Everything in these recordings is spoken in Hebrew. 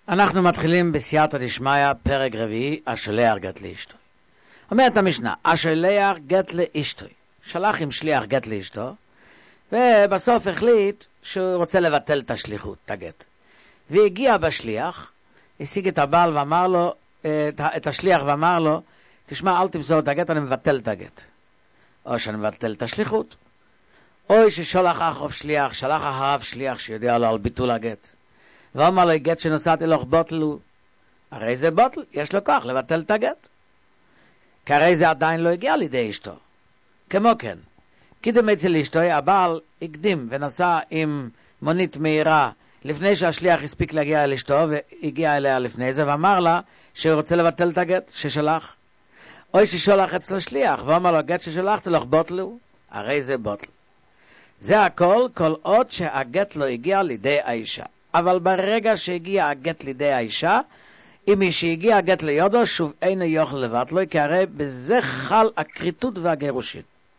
אנחנו מתחילים בסייעתא דשמיא, פרק רביעי, השולח גט לאשתו. אומרת המשנה, השולח גט לאשתו. שלח עם שליח גט לאשתו, ובסוף החליט שהוא רוצה לבטל את השליחות, את הגט. והגיע בשליח, השיג את הבעל ואמר לו, את השליח ואמר לו, תשמע, אל תמסור את הגט, אני מבטל את הגט. או שאני מבטל את השליחות. או ששולח אחריו שליח, שלח אחריו שליח שיודע לו על ביטול הגט. ואומר לו, גט שנוסעתי לך בוטלו. הרי זה בוטל, יש לו כוח לבטל את הגט. כי הרי זה עדיין לא הגיע לידי אשתו. כמו כן, קידם אצל אשתו, הבעל הקדים ונסע עם מונית מהירה לפני שהשליח הספיק להגיע אל אשתו, והגיע אליה לפני זה, ואמר לה שהוא רוצה לבטל את הגט ששלח. או ששולח אצלו שליח, ואומר לו, גט ששלחתי לך בוטלו, הרי זה בוטל. זה הכל, כל עוד שהגט לא הגיע לידי האישה. אבל ברגע שהגיע הגט לידי האישה, אם מי שהגיע הגט ליודו, שוב אינו יוכל לבטלו, כי הרי בזה חל הכריתות והגירושין.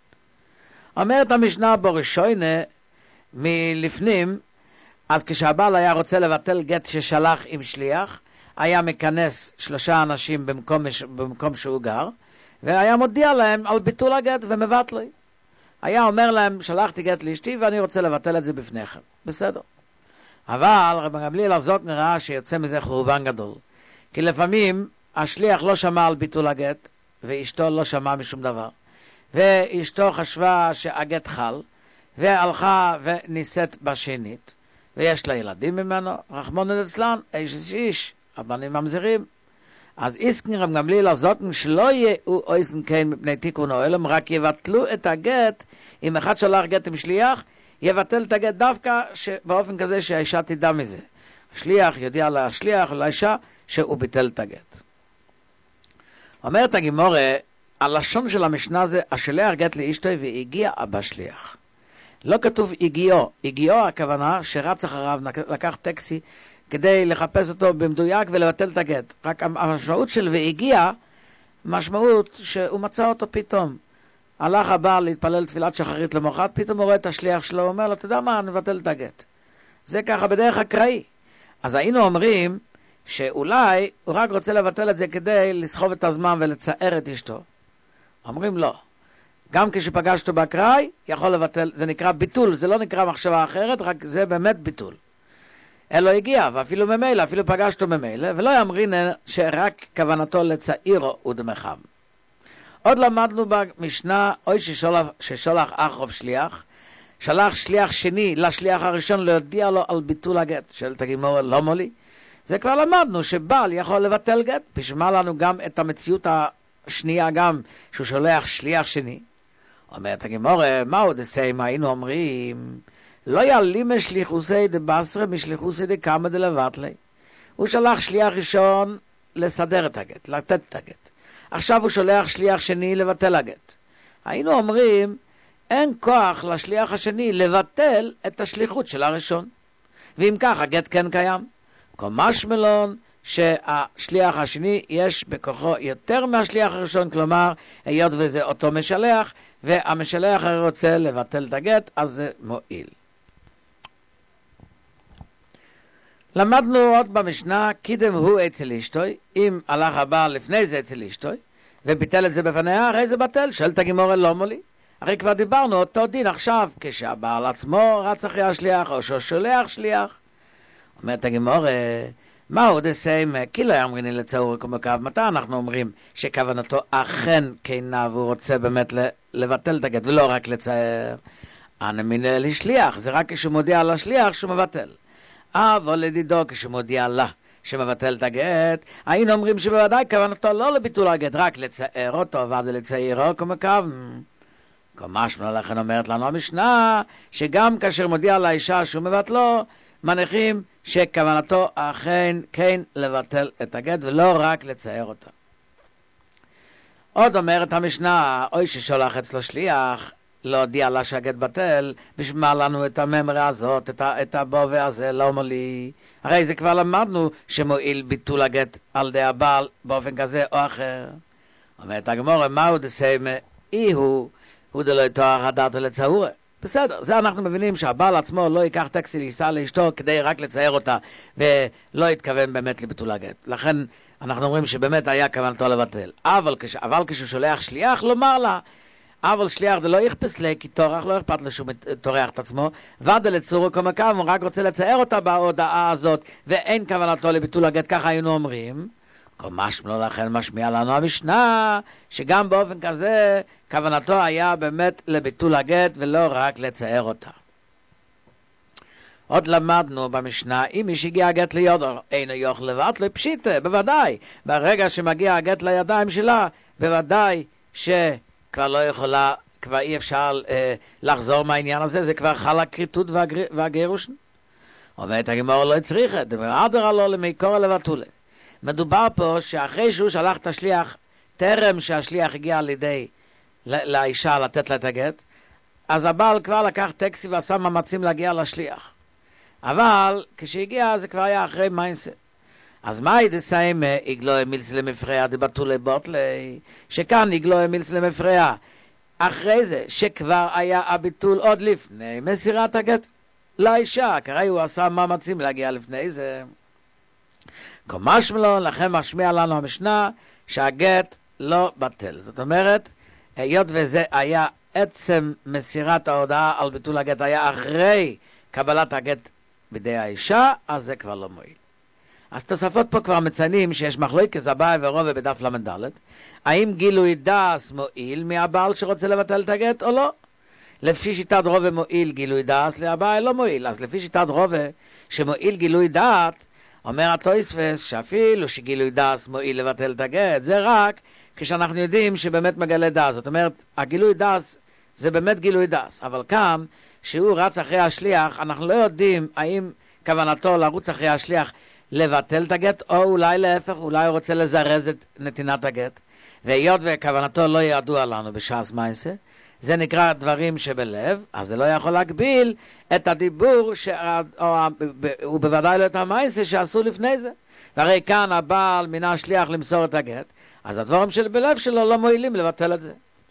אומרת המשנה בראשונה מלפנים, אז כשהבעל היה רוצה לבטל גט ששלח עם שליח, היה מכנס 3 אנשים במקום שהוא גר, והיה מודיע להם על ביטול הגט ומבטלו. היה אומר להם, שלחתי גט לאשתי ואני רוצה לבטל את זה בפניכם. בסדר. אבל רבי גמליאל הזוקן ראה שיוצא מזה חורבן גדול. כי לפעמים השליח לא שמע על ביטול הגט, ואשתו לא שמעה משום דבר. ואשתו חשבה שהגט חל, והלכה וניסית בשנית, ויש לה ילדים ממנו, רחמנא ליצלן, איש, הבנים ממזירים. אז איסקן רבי גמליאל הזוקן שלא יהיו אויסן כן מפני תיקון העולם, רק יבטלו את הגט, אם אחד שלח גט עם שליח, יבטל את הגט דווקא באופן כזה שהאישה תדע מזה. השליח יודיע לשליח או לאישה שהוא ביטל את הגט. אומרת הגמרא, הלשון של המשנה זה, השולח גט לאשתו והגיע בשליח. לא כתוב הגיעו. הגיעו הכוונה שרץ אחריו, לקח טקסי כדי לחפש אותו במדויק ולבטל את הגט. רק המשמעות של והגיע, משמעות שהוא מצא אותו פתאום. הלך הבעל להתפלל תפילת שחרית למוחרת, פתאום הוא רואה את השליח שלו, הוא אומר לו, אתה יודע מה, נבטל את הגט. זה ככה בדרך אקראי. אז היינו אומרים שאולי הוא רק רוצה לבטל את זה כדי לסחוב את הזמן ולצער את אשתו. אומרים לא. גם כשפגש אותו באקראי, יכול לבטל, זה נקרא ביטול, זה לא נקרא מחשבה אחרת, רק זה באמת ביטול. אלו הגיע, ואפילו ממילא, אפילו פגש אותו ממילא, ולא יאמרין שרק כוונתו לצעירו ודמחם. עוד למדנו במשנה, אוי ששולח אחריו שליח, שלח שליח שני לשליח הראשון להודיע לו על ביטול הגט. שואלת הגמרא, לא מולי? זה כבר למדנו שבעל יכול לבטל גט, בשמע לנו גם את המציאות השנייה גם, שהוא שולח שליח שני. אומרת הגמרא, מה עוד עושים? היינו אומרים, לא יעלים שליחוסי דבשרה משליחוסי דקמא דלבטלי. הוא שלח שליח ראשון לסדר את הגט, לתת את הגט. עכשיו הוא שולח שליח שני לבטל הגט. היינו אומרים, אין כוח לשליח השני לבטל את השליחות של הראשון. ואם כך, הגט כן קיים. משמעון שהשליח השני יש בכוחו יותר מהשליח הראשון, כלומר, היות וזה אותו משלח, והמשלח הרי רוצה לבטל את הגט, אז זה מועיל. למדנו עוד במשנה, קידם הוא אצל אשתוי, אם הלך הבעל לפני זה אצל אשתוי, וביטל את זה בפניה, הרי זה בטל, שואלת הגמרא לא מולי. הרי כבר דיברנו אותו דין עכשיו, כשהבעל עצמו רץ אחרי השליח, או ששולח שליח. אומרת הגמרא, מה עוד עושים? כי לא יאמריני לצעור כמו קו. מתי אנחנו אומרים שכוונתו אכן כנה, והוא רוצה באמת לבטל את הגט, ולא רק לצער? אנא מיני לשליח, זה רק כשמודיע לשליח שהוא מבטל. אבל לדידו כשמודיע לה שמבטל את הגט, היינו אומרים שבוודאי כוונתו לא לביטול הגט, רק לצער אותו, ועד לצעירו כמו קו. משמע לכן אומרת לנו המשנה, שגם כאשר מודיע לאישה שהוא מבטלו, מניחים שכוונתו אכן כן לבטל את הגט, ולא רק לצער אותה. עוד אומרת המשנה, אוי ששולח אצלו שליח, להודיע לה שהגט בטל, בשמע לנו את הממרה הזאת, את הבובה הזה, לא מולי. הרי זה כבר למדנו שמועיל ביטול הגט על די הבעל באופן כזה או אחר. אומרת הגמרא, מה הוא דסיימה? הוא דלוי תואר הדעת לצעורה. בסדר, זה אנחנו מבינים שהבעל עצמו לא ייקח טקסי לישא לאשתו כדי רק לצייר אותה ולא יתכוון באמת לביטול הגט. לכן אנחנו אומרים שבאמת היה כוונתו לבטל. אבל כשהוא שולח שליח לומר לה, אבל שליח זה לא יכפס לה, כי תורח לא אכפת לו שהוא תורח את עצמו, ודא לצורו כמקם, הוא רק רוצה לצייר אותה בהודעה הזאת, ואין כוונתו לביטול הגט, ככה היינו אומרים. משמע לכן משמיע לנו המשנה, שגם באופן כזה כוונתו היה באמת לביטול הגט ולא רק לצייר אותה. עוד למדנו במשנה, אם מי שהגיע הגט לידו אינו יוכל לבטל פשיטה, בוודאי, ברגע שמגיע הגט לידיים שלה, בוודאי שכבר לא יכולה, כבר אי אפשר לחזור מהעניין הזה, זה כבר חל הכריתות והגירוש. אומרת הגמרא לא צריכה, דמרדר לו למקור לבטולה. מדובר פה שאחרי שהוא שלח את השליח, טרם שהשליח הגיע לידי לאישה לתת לה את הגט, אז הבעל כבר לקח טקסי ועשה מאמצים להגיע לשליח. אבל כשהגיע זה כבר היה אחרי מיינסה. אז מה ידסיים יגלוי מילס למפרע דבטולי בוטלי, שכאן יגלוי מילס למפרע אחרי זה שכבר היה הביטול עוד לפני מסירת הגט לאישה, כרי הוא עשה מאמצים להגיע לפני זה. משמע לכן משמיע לנו המשנה שהגט לא בטל. זאת אומרת, היות וזה היה עצם מסירת ההודעה על ביטול הגט היה אחרי קבלת הגט בידי האישה, אז זה כבר לא מועיל. אז תוספות פה כבר מציינים שיש מחלוקת אביי ורבא בדף למד. האם גילוי דעת מועיל מהבעל שרוצה לבטל את הגט או לא? לפי שיטת רבא מועיל גילוי דעת, לאביי לא מועיל. אז לפי שיטת רבא שמועיל גילוי דעת, אומר התוספות שאפילו שגילוי דעת מועיל לבטל את הגט, זה רק כשאנחנו יודעים שבאמת מגלה דעת. זאת אומרת, הגילוי דעת זה באמת גילוי דעת. אבל כאן, שהוא רץ אחרי השליח, אנחנו לא יודעים האם כוונתו לרוץ אחרי השליח לבטל את הגט, או אולי להפך, אולי הוא רוצה לזרז את נתינת הגט. והיות וכוונתו לא ידוע לנו בשעס מייסה, זה נקרא דברים שבלב, אז זה לא יכול להגביל את הדיבור, הוא בוודאי לא את המייסה שעשו לפני זה. והרי כאן הבעל מינה השליח למסור את הגט, אז הדברים שבלב שלו לא מועילים לבטל את זה.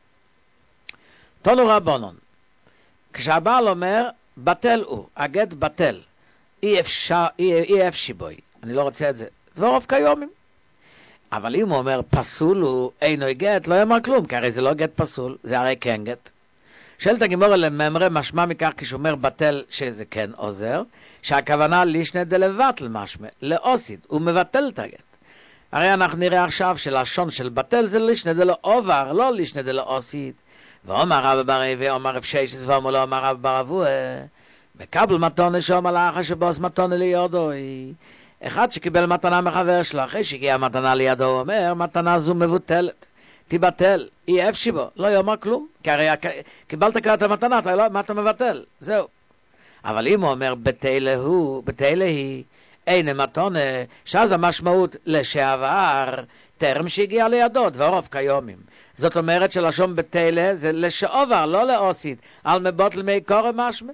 תנו רבונון, כשהבעל אומר, בטל הוא, הגט בטל, אי אפשי בוי, אני לא רוצה את זה, דבורוב כיומים. אבל אם הוא אומר פסול הוא אינו גט, לא יאמר כלום, כי הרי זה לא גט פסול, זה הרי כן גט. שואלת הגמרא לממרה משמע מכך כשאומר בטל שזה כן עוזר, שהכוונה לישנה דלבטל משמע, לאוסיד, הוא מבטל את הגט. הרי אנחנו נראה עכשיו שלשון של בטל זה לישנה דלעובר, לא לישנה דלאוסיד. ואומר רב ברעי ואומר רב שיישס ואומר לא אומר רב ברבו, מקבל מתונה שאומר לאחר שבוס מתונה לידוי. אחד שקיבל מתנה מחבר שלו, אחרי שהגיעה מתנה לידו, הוא אומר, מתנה זו מבוטלת, תיבטל, אי אפשי בו, לא יאמר כלום, כי הרי קיבלת כבר את המתנה, מה אתה מבטל? זהו. אבל אם הוא אומר, בתלה היא, אין מתונה, שאז המשמעות לשעבר, טרם שהגיע לידו, דבורוב כיומים. זאת אומרת שלשון בתלה זה לשעבר, לא לאוסית, על מבוטל מי קורא משמע.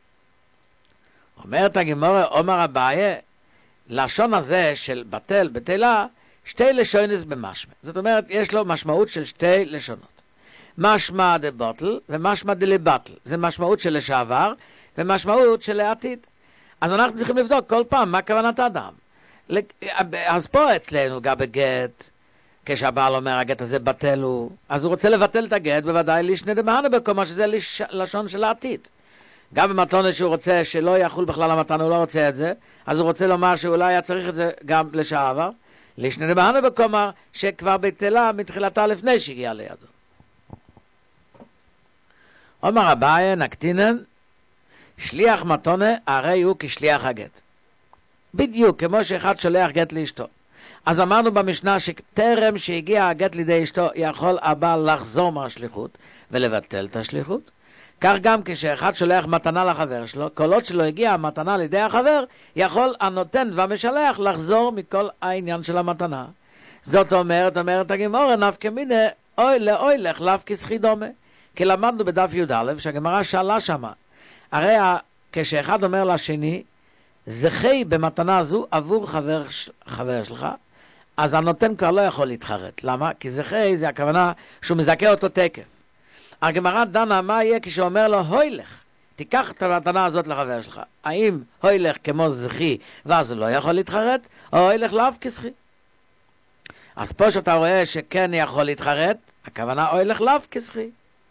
אומרת הגמרא, אומר אביי, לשון הזה של בטל, בטלה, שתי לשונס במשמע. זאת אומרת, יש לו משמעות של שתי לשונות. משמע דבוטל ומשמע דלבטל. זה משמעות של לשעבר ומשמעות של לעתיד. אז אנחנו צריכים לבדוק כל פעם מה כוונת האדם. אז פה אצלנו גם בגט, כשהבעל אומר הגט הזה בטל הוא, אז הוא רוצה לבטל את הגט, בוודאי לישנה דמהנה בקומה, שזה לשון של העתיד. גם במתונה שהוא רוצה שלא יחול בכלל המתנה, הוא לא רוצה את זה, אז הוא רוצה לומר שאולי היה צריך את זה גם לשעבר, לישנה דמהנה בקומה, שכבר בטלה מתחילתה לפני שהגיעה לידו. אומר אביי נקטינן, שליח מתונה הרי הוא כשליח הגט. בדיוק כמו שאחד שולח גט לאשתו. אז אמרנו במשנה שטרם שהגיע הגט לידי אשתו, יכול הבעל לחזור מהשליחות ולבטל את השליחות. כך גם כשאחד שולח מתנה לחבר שלו, כל עוד שלא הגיעה המתנה לידי החבר, יכול הנותן והמשלח לחזור מכל העניין של המתנה. זאת אומרת הגמרא נפקא מיניה אוי לאוי לך לאו כסחידומה. כי למדנו בדף י"א שהגמרא שאלה שמה, הרי כשאחד אומר לשני, זכי במתנה זו עבור חבר שלך, אז הנותן כבר לא יכול להתחרט. למה? כי זכי זה הכוונה שהוא מזכה אותו תקף. הגמרא דנה מה יהיה כשאומר לו הוי לך, תיקח את המתנה הזאת לחבר שלך. האם הולך כמו זכי ואז הוא לא יכול להתחרט, או הולך לאו כזכי? אז פה שאתה רואה שכן יכול להתחרט, הכוונה הולך לאו כזכי.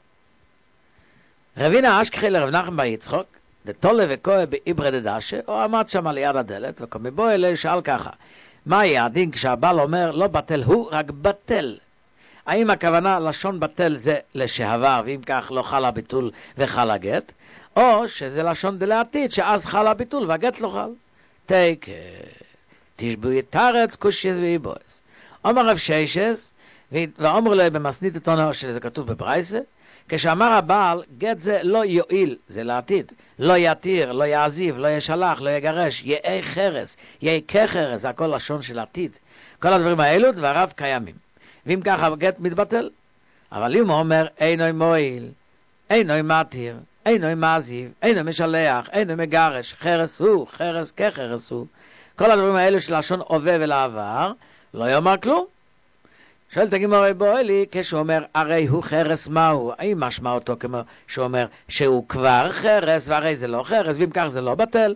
רבינה אשכחי לרב נחמן בר יצחוק, דתולה וכוה באיברא דדשא, הוא עמד שם ליד הדלת, וכמבוא אלי שאל ככה, מה יהיה הדין כשהבעל אומר לא בטל הוא, רק בטל? האם הכוונה לשון בטל זה לשעבר, ואם כך לא חל הביטול וחל הגט, או שזה לשון דלעתיד, שאז חל הביטול והגט לא חל? תיק, תשבו יתרץ קושיס ואיבוס. אומר רב שיישס, ואומר לו במסנית עתונה, שזה כתוב בברייסה, כשאמר הבעל, גט זה לא יועיל, זה לעתיד, לא יתיר, לא יעזיב, לא ישלח, לא יגרש, יהיה חרס, יהיה כחרס, זה הכל לשון של עתיד. כל הדברים האלו דבריו קיימים. ואם ככה הגט מתבטל. אבל אם הוא אומר, אינו מועיל, אינו מתיר, אינו מעזיב, אינו משלח, אינו מגרש, חרס הוא, חרס כחרס הוא, כל הדברים האלו של לשון הווה ולעבר, לא יאמר כלום. שואלת הגמרא באוהלי, כשהוא אומר, הרי הוא חרס מהו? האם משמע אותו כמו שהוא אומר שהוא כבר חרס, והרי זה לא חרס, ואם כך זה לא בטל?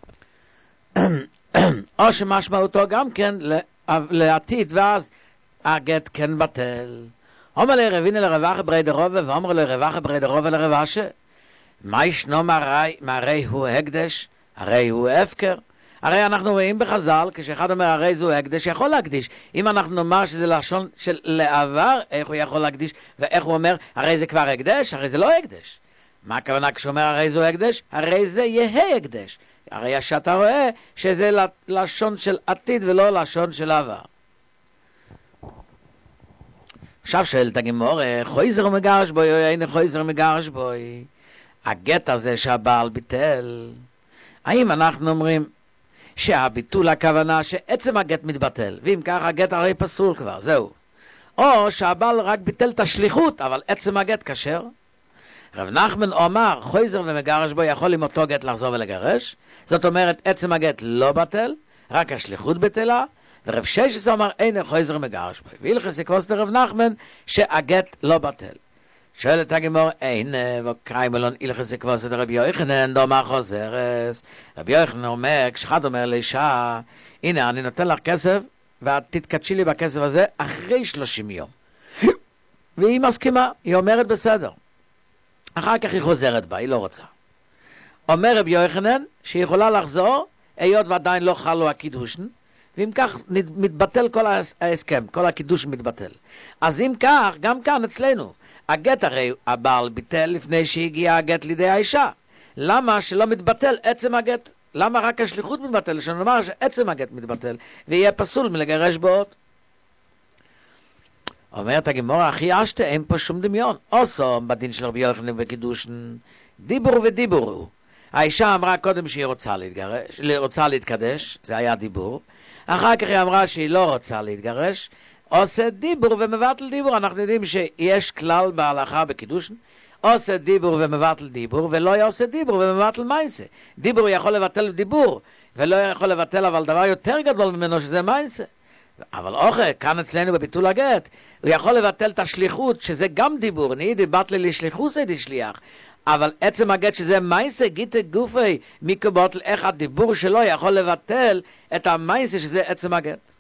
או שמשמע אותו גם כן לעתיד, ואז הגט כן בטל. אומר לי רבינה לרווח ברי דרובה, ואומר לי רווח ברי דרובה לרבשה. מה ישנו מהרי הוא הקדש? הרי הוא הפקר. הרי אנחנו רואים בחז"ל, כשאחד אומר הרי זו הקדש, יכול להקדיש. אם אנחנו נאמר שזה לשון של לעבר, איך הוא יכול להקדיש, ואיך הוא אומר, הרי זה כבר הקדש, הרי זה לא הקדש. מה הכוונה כשהוא אומר הרי זו הקדש? הרי זה יהיה הקדש. הרי שאתה רואה שזה לשון של עתיד ולא לשון של עבר. עכשיו שואלת הגמרא, חויזר ומגרש בוי, או אין חויזר ומגרש בוי? הגט הזה שהבעל ביטל, האם אנחנו אומרים שהביטול הכוונה שעצם הגט מתבטל, ואם כך הגט הרי פסול כבר, זהו. או שהבעל רק ביטל את השליחות, אבל עצם הגט כשר. רב נחמן אומר, חויזר ומגרש בוי יכול עם אותו גט לחזור ולגרש, זאת אומרת עצם הגט לא בטל, רק השליחות בטלה, ורב שיישס אומר, אין חויזר ומגרש בוי. והילכס יקבוס לרב נחמן שהגט לא בטל. שואלת הגמרא, אין וקריימלון הילכס יקבוס לרב יוחנן דומר חוזרס. רב יוחנן אומר, כשאחד אומר לאישה, הנה אני נותן לך כסף, ואת תתקדשי לי בכסף הזה אחרי 30 יום. והיא מסכימה, היא אומרת בסדר. אחר כך היא חוזרת בה, היא לא רוצה. אומר רב יוחנן שהיא יכולה לחזור, היות ועדיין לא חלו הקידושן, ואם כך מתבטל כל ההסכם, כל הקידוש מתבטל. אז אם כך, גם כאן אצלנו, הגט הרי הבעל ביטל לפני שהגיע הגט לידי האישה. למה שלא מתבטל עצם הגט? למה רק השליחות מתבטל? שנאמר שעצם הגט מתבטל, ויהיה פסול מלגרש באות. אומרת הגמרא, אחי אשתה, אין פה שום דמיון. אוסו, בדין של רבי יוחנן בקידושן, דיבור ודיבור. האישה אמרה קודם שהיא רוצה להתקדש, זה היה דיבור. אחר כך היא אמרה שהיא לא רוצה להתגרש, עושה דיבור ומבטל דיבור. אנחנו יודעים שיש כלל בהלכה בקידושן, עושה דיבור ומבטל דיבור, ולא יעשה דיבור ומבטל מייסה. דיבור יכול לבטל דיבור, ולא יכול לבטל אבל דבר יותר גדול ממנו שזה מייסה. אבל אוכל, כאן אצלנו בביטול הגט, הוא יכול לבטל את השליחות, שזה גם דיבור, נידי בטלי לשליחוס אידי שליח. אבל עצם הגט שזה מייסה, גיטה גופי, מיקו בוטל, איך הדיבור שלו יכול לבטל את המייסה שזה עצם הגט.